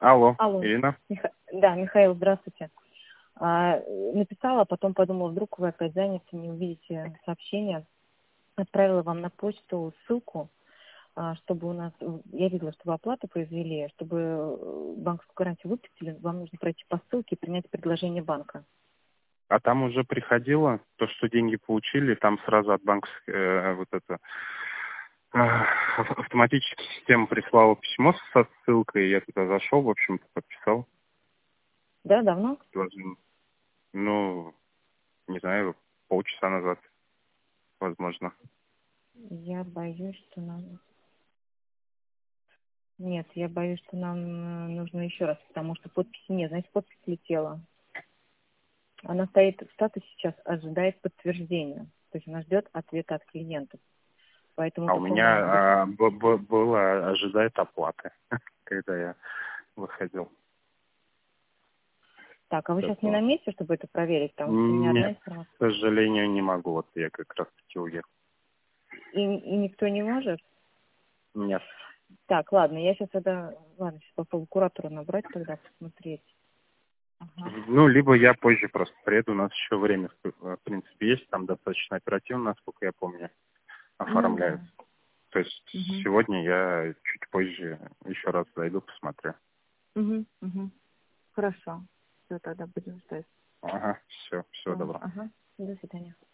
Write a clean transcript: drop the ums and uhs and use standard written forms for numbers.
Алло, Алло. Ирина? Да, Михаил, здравствуйте. Написала, потом подумала, вдруг вы опять заняты, не увидите сообщение. Отправила вам на почту ссылку, чтобы у нас, я видела, что вы оплату произвели, чтобы банковскую гарантию выпустили, вам нужно пройти по ссылке и принять предложение банка. А там уже приходило, то, что деньги получили, там сразу от банковской, автоматически система прислала письмо со ссылкой, я туда зашел, в общем-то, подписал Да, давно? предложение. Ну, не знаю, полчаса назад, возможно. Я боюсь, что нам... Нет, я боюсь, что нам нужно еще раз, потому что подписи нет. Знаете, подпись слетела. Она стоит в статусе сейчас, ожидает подтверждения. То есть она ждет ответа от клиентов. Поэтому А у такому... меня было ожидает оплаты, когда я выходил. Так, а вы сейчас не на месте, чтобы это проверить? Потому что у меня одна Нет, информация. к сожалению, не могу. Вот я как раз таки уехал. И никто не может? Нет. Так, ладно, я сейчас тогда... Ладно, сейчас попробую куратора набрать тогда, посмотреть. Ага. Ну, либо я позже просто приеду, у нас еще время, в принципе, есть, там достаточно оперативно, насколько я помню, Ну да. оформляют. То есть Угу. сегодня я чуть позже еще раз зайду, посмотрю. Угу. Угу. Хорошо. Все, тогда будем ждать. Ага, все, всего доброго. Ага. До свидания.